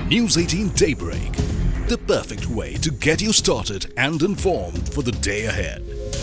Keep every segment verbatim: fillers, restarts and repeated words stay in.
News eighteen Daybreak, the perfect way to get you started and informed for the day ahead.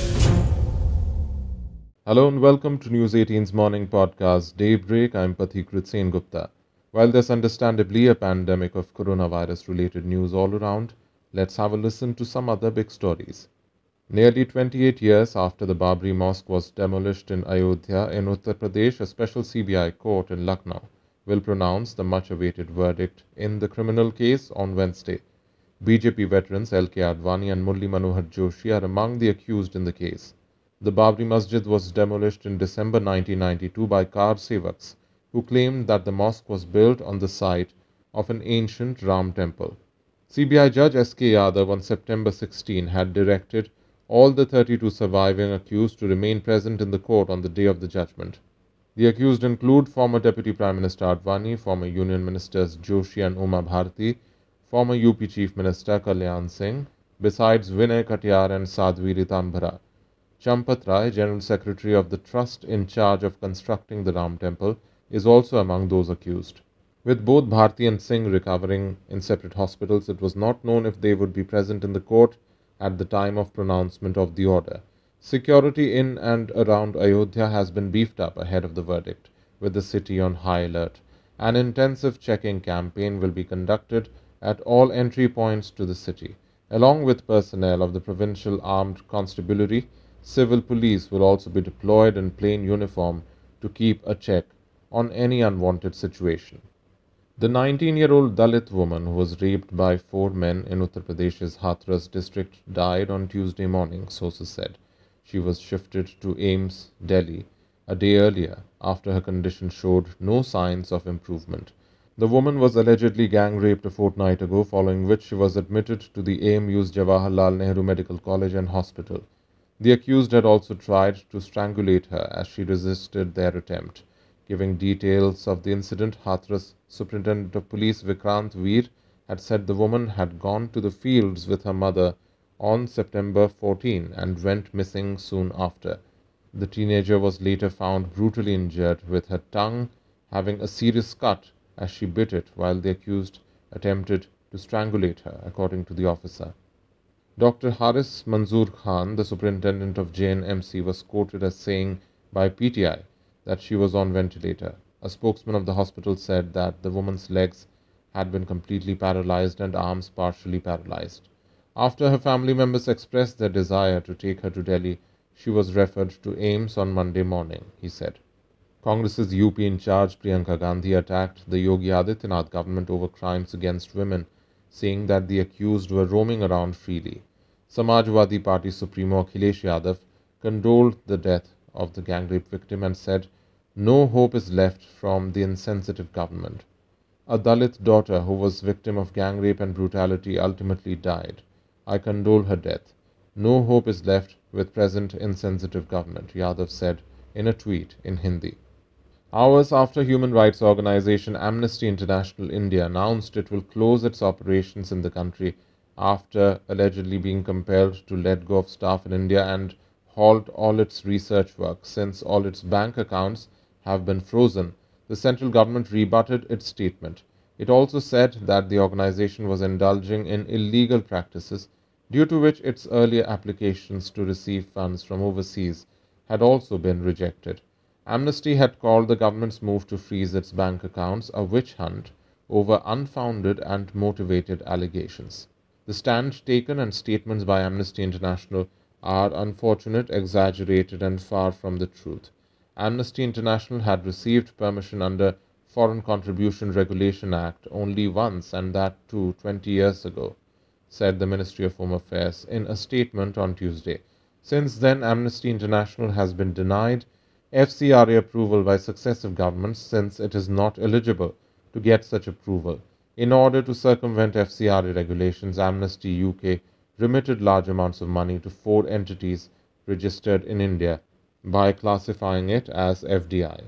Hello and welcome to News eighteen's morning podcast Daybreak. I'm Pathikrit Sen Gupta. While there's understandably a pandemic of coronavirus related news all around, let's have a listen to some other big stories. Nearly twenty-eight years after the Babri Mosque was demolished in Ayodhya in Uttar Pradesh, a special C B I court in Lucknow will pronounce the much-awaited verdict in the criminal case on Wednesday. B J P veterans L K Advani and Murli Manohar Joshi are among the accused in the case. The Babri Masjid was demolished in December nineteen ninety-two by Kar Sevaks, who claimed that the mosque was built on the site of an ancient Ram temple. C B I Judge S K Yadav on September sixteenth had directed all the thirty-two surviving accused to remain present in the court on the day of the judgment. The accused include former Deputy Prime Minister Advani, former Union Ministers Joshi and Uma Bharti, former U P Chief Minister Kalyan Singh, besides Vinay Katiyar and Sadhvi Ritambara. Champat Rai, General Secretary of the Trust in charge of constructing the Ram Temple, is also among those accused. With both Bharti and Singh recovering in separate hospitals, it was not known if they would be present in the court at the time of pronouncement of the order. Security in and around Ayodhya has been beefed up ahead of the verdict, with the city on high alert. An intensive checking campaign will be conducted at all entry points to the city. Along with personnel of the Provincial Armed Constabulary, civil police will also be deployed in plain uniform to keep a check on any unwanted situation. The nineteen-year-old Dalit woman who was raped by four men in Uttar Pradesh's Hathras district died on Tuesday morning, sources said. She was shifted to AIIMS, Delhi, a day earlier after her condition showed no signs of improvement. The woman was allegedly gang raped a fortnight ago, following which she was admitted to the A M U's Jawaharlal Nehru Medical College and Hospital. The accused had also tried to strangulate her as she resisted their attempt. Giving details of the incident, Hathras Superintendent of Police Vikrant Veer had said the woman had gone to the fields with her mother on September fourteenth and went missing soon after. The teenager was later found brutally injured, with her tongue having a serious cut as she bit it while the accused attempted to strangulate her, according to the officer. Doctor Haris Manzoor Khan, the superintendent of J N M C, was quoted as saying by P T I that she was on ventilator. A spokesman of the hospital said that the woman's legs had been completely paralyzed and arms partially paralyzed. After her family members expressed their desire to take her to Delhi, she was referred to AIIMS on Monday morning, he said. Congress's U P in charge Priyanka Gandhi attacked the Yogi Adityanath government over crimes against women, saying that the accused were roaming around freely. Samajwadi Party Supremo Akhilesh Yadav condoled the death of the gang rape victim and said, "No hope is left from the insensitive government." A Dalit daughter who was victim of gang rape and brutality ultimately died. "I condole her death. No hope is left with present insensitive government," Yadav said in a tweet in Hindi. Hours after human rights organization Amnesty International India announced it will close its operations in the country after allegedly being compelled to let go of staff in India and halt all its research work since all its bank accounts have been frozen, the central government rebutted its statement. It also said that the organization was indulging in illegal practices, due to which its earlier applications to receive funds from overseas had also been rejected. Amnesty had called the government's move to freeze its bank accounts a witch hunt over unfounded and motivated allegations. The stand taken and statements by Amnesty International are unfortunate, exaggerated, and far from the truth. Amnesty International had received permission under Foreign Contribution Regulation Act only once, and that too twenty years ago, said the Ministry of Home Affairs in a statement on Tuesday. Since then, Amnesty International has been denied F C R A approval by successive governments since it is not eligible to get such approval. In order to circumvent F C R A regulations, Amnesty U K remitted large amounts of money to four entities registered in India by classifying it as F D I.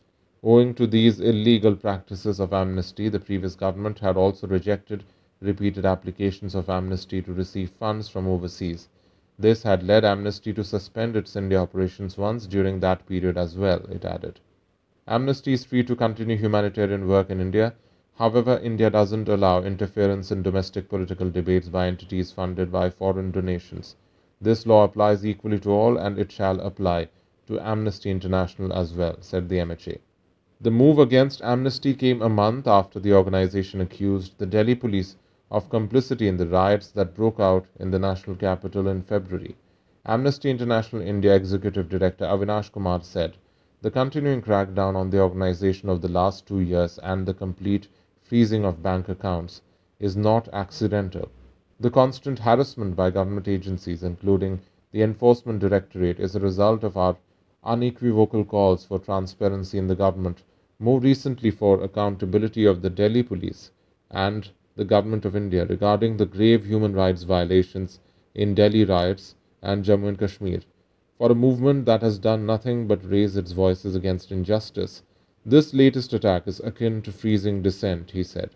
Owing to these illegal practices of Amnesty, the previous government had also rejected repeated applications of Amnesty to receive funds from overseas. This had led Amnesty to suspend its India operations once during that period as well, it added. Amnesty is free to continue humanitarian work in India. However, India doesn't allow interference in domestic political debates by entities funded by foreign donations. This law applies equally to all, and it shall apply to Amnesty International as well, said the M H A. The move against Amnesty came a month after the organization accused the Delhi police of complicity in the riots that broke out in the national capital in February. Amnesty International India Executive Director Avinash Kumar said, "The continuing crackdown on the organization of the last two years and the complete freezing of bank accounts is not accidental. The constant harassment by government agencies, including the Enforcement Directorate, is a result of our unequivocal calls for transparency in the government, more recently for accountability of the Delhi police and the Government of India regarding the grave human rights violations in Delhi riots and Jammu and Kashmir. For a movement that has done nothing but raise its voices against injustice, this latest attack is akin to freezing dissent," he said.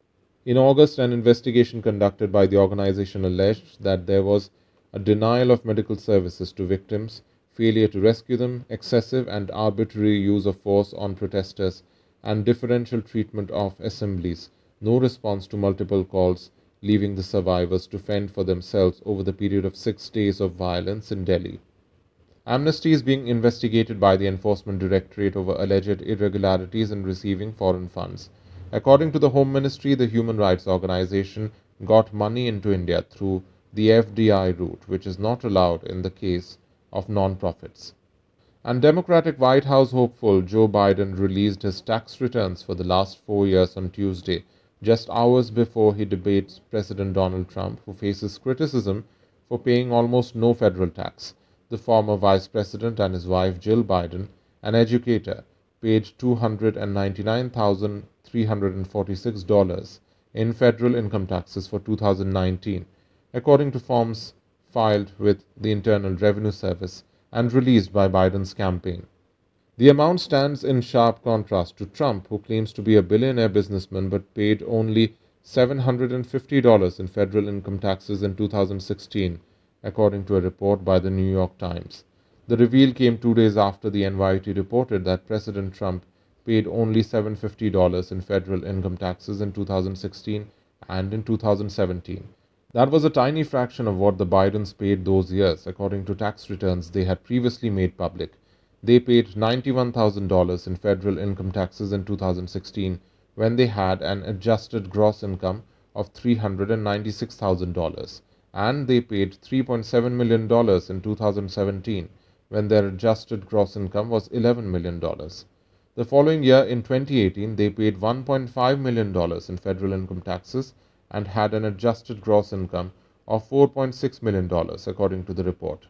In August, an investigation conducted by the organization alleged that there was a denial of medical services to victims, failure to rescue them, excessive and arbitrary use of force on protesters, and differential treatment of assemblies, no response to multiple calls, leaving the survivors to fend for themselves over the period of six days of violence in Delhi. Amnesty is being investigated by the Enforcement Directorate over alleged irregularities in receiving foreign funds. According to the Home Ministry, the human rights organization got money into India through the F D I route, which is not allowed in the case of non-profits. And Democratic White House hopeful Joe Biden released his tax returns for the last four years on Tuesday, just hours before he debates President Donald Trump, who faces criticism for paying almost no federal tax. The former vice president and his wife Jill Biden, an educator, paid two hundred ninety-nine thousand three hundred forty-six dollars in federal income taxes for two thousand nineteen, according to forms filed with the Internal Revenue Service and released by Biden's campaign. The amount stands in sharp contrast to Trump, who claims to be a billionaire businessman but paid only seven hundred fifty dollars in federal income taxes in two thousand sixteen, according to a report by the New York Times. The reveal came two days after the N Y T reported that President Trump paid only seven hundred fifty dollars in federal income taxes in two thousand sixteen and in two thousand seventeen. That was a tiny fraction of what the Bidens paid those years, according to tax returns they had previously made public. They paid ninety-one thousand dollars in federal income taxes in two thousand sixteen, when they had an adjusted gross income of three hundred ninety-six thousand dollars, and they paid three point seven million dollars in two thousand seventeen, when their adjusted gross income was eleven million dollars. The following year, in twenty eighteen, they paid one point five million dollars in federal income taxes and had an adjusted gross income of four point six million dollars, according to the report.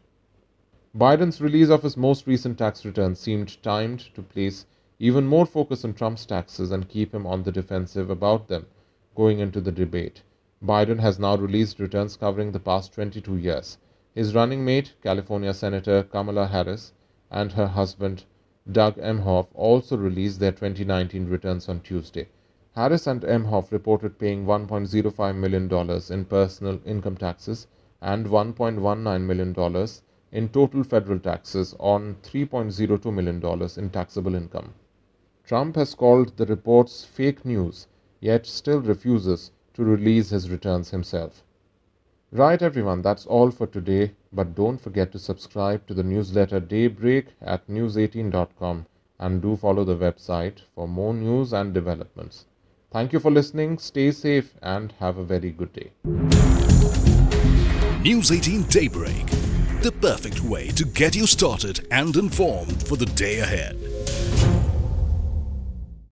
Biden's release of his most recent tax returns seemed timed to place even more focus on Trump's taxes and keep him on the defensive about them going into the debate. Biden has now released returns covering the past twenty-two years. His running mate, California Senator Kamala Harris, and her husband, Doug Emhoff, also released their twenty nineteen returns on Tuesday. Harris and Emhoff reported paying one point zero five million dollars in personal income taxes and one point one nine million dollars in total federal taxes on three point zero two million dollars in taxable income. Trump has called the reports fake news, yet still refuses to release his returns himself. Right everyone, that's all for today, but don't forget to subscribe to the newsletter Daybreak at news eighteen dot com and do follow the website for more news and developments. Thank you for listening, stay safe and have a very good day. News eighteen Daybreak, the perfect way to get you started and informed for the day ahead.